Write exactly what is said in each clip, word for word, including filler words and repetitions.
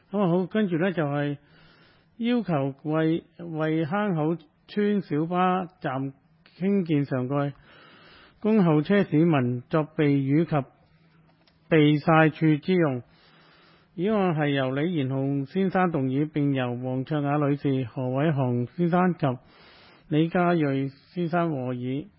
咁啊好，跟住咧就係、是、要求為為坑口村小巴站興建上蓋，供候車市民作避雨及避曬處之用。議案係由李賢雄先生動議，並由黃卓雅女士、何偉航先生及李家瑞先生和議。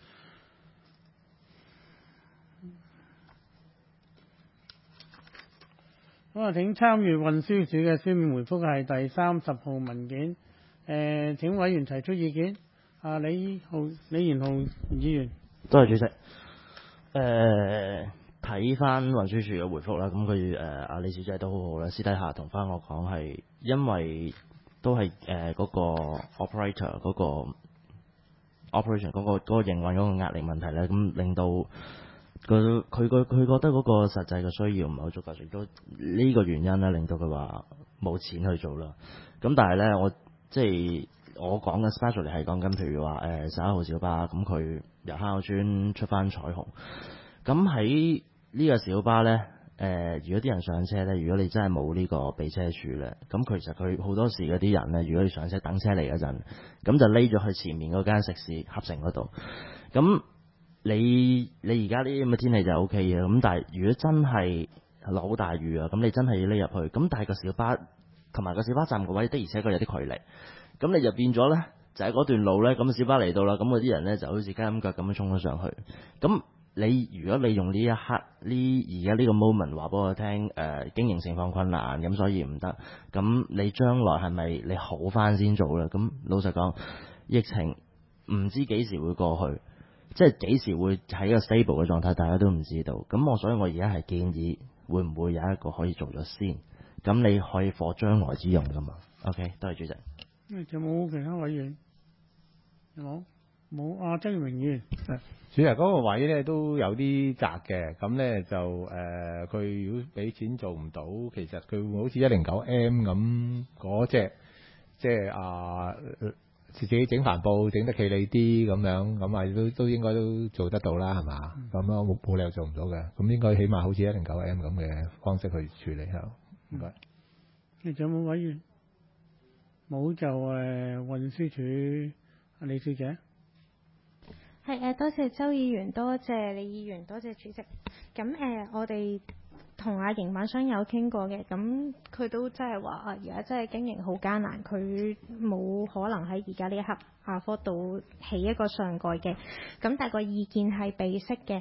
咁啊，請參與運輸署嘅書面回覆係第三十號文件。誒、呃，請委員提出意見。啊，李浩、李賢浩議員。 多謝主席。誒、呃，睇翻運輸署嘅回覆啦，咁佢誒阿李小姐都好好啦，私底下同翻我講係因為都係誒嗰個 operator 嗰個 operation 嗰、嗰個嗰、嗰個營運嗰個壓力問題咧，咁令到佢佢佢佢覺得嗰個實際嘅需要唔係好足夠，亦都呢個原因咧令到佢話冇錢去做啦。咁但係咧，我即係我講嘅 specially 係講緊，譬如話誒十一號小巴，咁佢由坑口村出翻彩虹，咁喺呢個小巴咧，誒、呃、如果啲人上車咧，如果你真係冇呢個避車處咧，咁其實佢好多時嗰啲人咧，如果你上車等車嚟嗰陣，咁就匿咗去前面嗰間食肆合成嗰度，咁。你你而家呢啲咁嘅天氣就 O K 嘅，咁但係如果真係落好大雨啊，咁你真係要匿入去，咁但係個小巴同埋個小巴站個位的而且確有啲距離，咁你就變咗呢，就喺嗰段路呢，咁小巴嚟到啦，咁嗰啲人呢就好似雞咁腳咁樣衝咗上去，咁你如果你用呢一刻呢而家呢個 moment 話俾我聽，誒、呃、經營情況困難，咁所以唔得，咁你將來係咪你好翻先做呢？咁老實講，疫情唔知幾時會過去。即係幾時會喺一個 stable 嘅狀態，大家都唔知道。咁我所以我而家係建議，會唔會有一個可以做咗先？咁你可以貨將來之用噶嘛 ？OK， 多謝主席。 有冇其他委員？有冇？冇啊，曾榮議員。 主席嗰個位咧都有啲窄嘅，咁咧就誒，佢、呃、如果俾錢做唔到，其實佢會好似一零九 M 咁嗰隻，即係啊。自己整帆布整得企理啲咁樣，咁啊都都應該都做得到啦，係嘛？咁啊冇冇理由做唔到嘅，咁應該起碼好似一零九 M 咁嘅方式去處理下。唔該。 你仲有冇委員？冇就誒運輸署李小姐。 係誒，多謝周議員，多謝李議員，多謝主席。咁誒、呃，我哋同阿營辦商有傾過嘅，咁佢都真係話啊，而家真係經營好艱難，佢冇可能喺而家呢一刻亞科度起一個上蓋嘅。咁但係個意見係備悉嘅，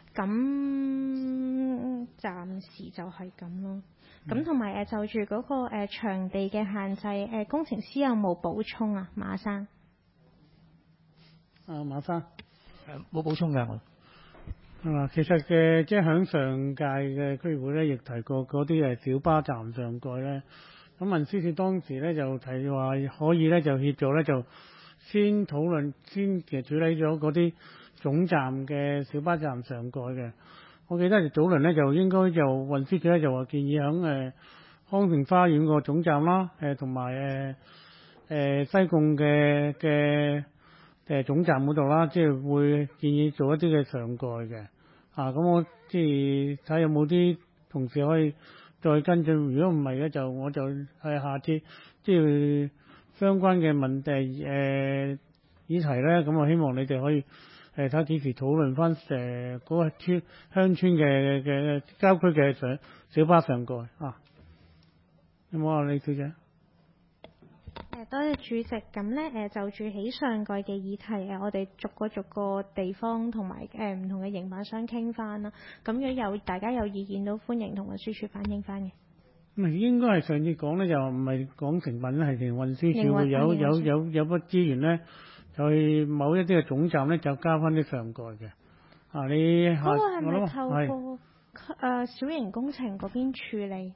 咁暫時就係咁咯。咁同埋誒就住嗰、那個誒、呃、場地嘅限制，誒、呃、工程師有冇補充啊？馬生。 啊，馬生。 誒冇補充嘅我。 啊，其實嘅即係響上屆嘅區議會咧，亦提過嗰啲誒小巴站上蓋咧。咁運輸署當時咧就提話可以咧就協助咧就先討論先其實處理咗嗰啲總站嘅小巴站上蓋嘅。我記得早輪咧就應該就運輸署咧就話建議響誒康城花園個總站啦，誒同埋誒誒西貢嘅嘅誒總站嗰度啦，即係會建議做一啲嘅上蓋嘅。啊，咁我即係睇有冇啲同事可以再跟進。如果唔係嘅，就我就係下次即係相關嘅問題誒、呃、議題咧，咁我希望你哋可以誒睇幾時討論翻誒嗰個村鄉村嘅嘅郊區嘅上小巴上蓋啊。有冇啊，李小姐？ 誒多謝主席，咁咧誒就住起上蓋嘅議題誒，我哋逐個逐個地方同埋誒唔同嘅營辦商傾翻啦。咁如果有大家有意見，都歡迎同運輸署反映翻嘅。 唔係應該係上次講咧，就唔係講成品咧，係成運輸署會有有有有筆資源咧，就去某一啲嘅總站咧，就加翻啲上蓋嘅。啊，你嗰個係咪透過誒、 呃、小型工程嗰邊處理？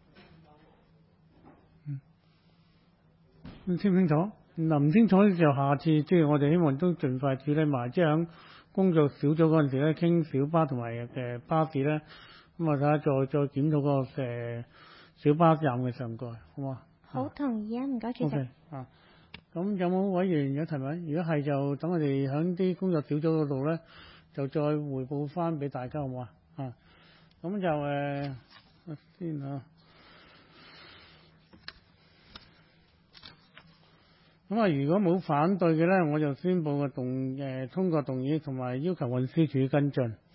唔清唔清楚？嗱，唔清楚就下次即係我哋希望都盡快處理埋，即係喺工作小組嗰陣時咧，傾小巴同埋誒巴士咧，咁啊睇下再再檢討個誒小巴站嘅上蓋，好嘛？ 好，同意啊，唔該主席。 Okay, 啊，咁有冇委員有提問？如果係就等我哋喺啲工作小組嗰度咧，就再彙報翻俾大家，好唔好啊？啊，咁就誒先啊。 咁啊，如果冇反對嘅咧，我就宣佈個動誒、呃、通過動議同埋要求運輸署跟進。